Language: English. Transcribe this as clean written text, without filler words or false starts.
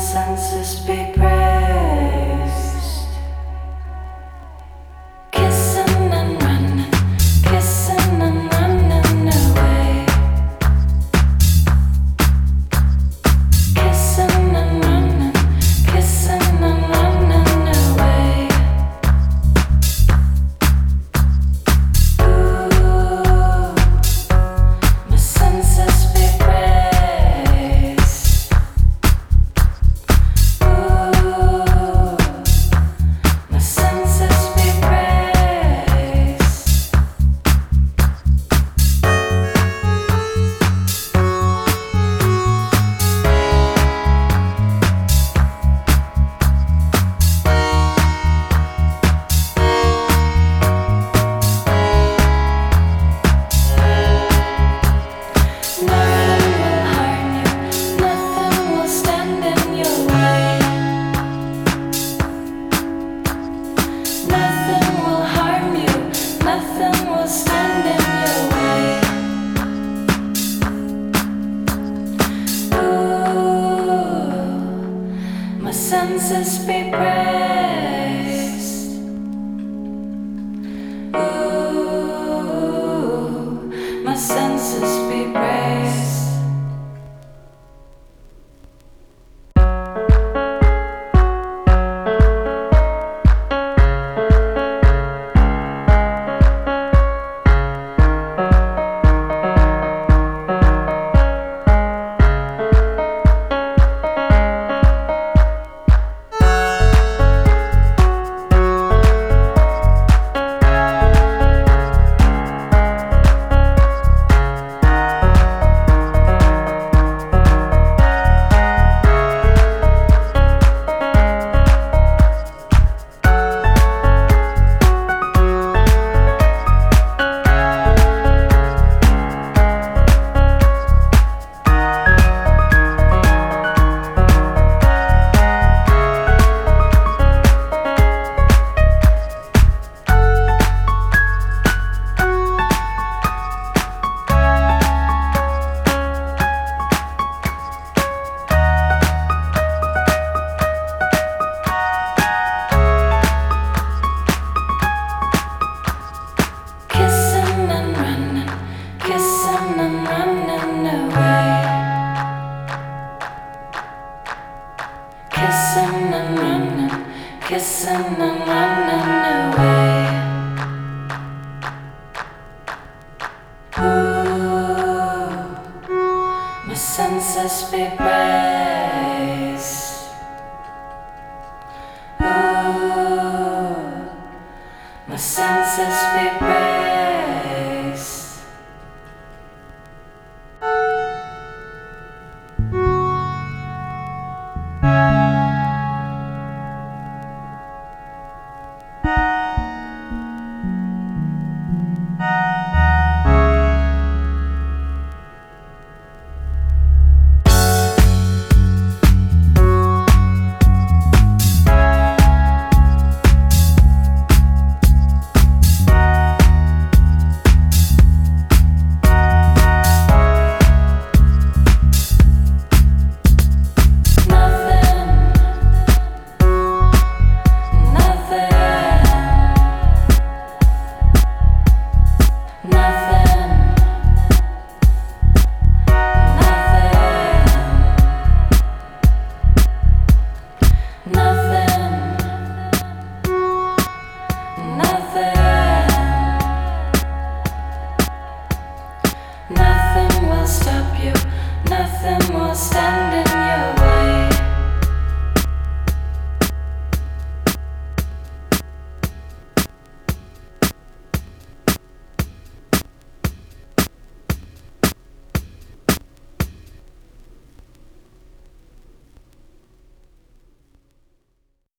senses be praised. Kissing and running, kissing and running away. Kissing and running, kissing and running away. Ooh, my senses be praised. Ooh, my senses be praised. Nothing will harm you, nothing will stand in your way. Nothing will harm you, nothing will stand in your way. Ooh, my senses be praised. Ooh, my senses be praised. Kissing and running, kissing and running away. Kissing and running, kissing and running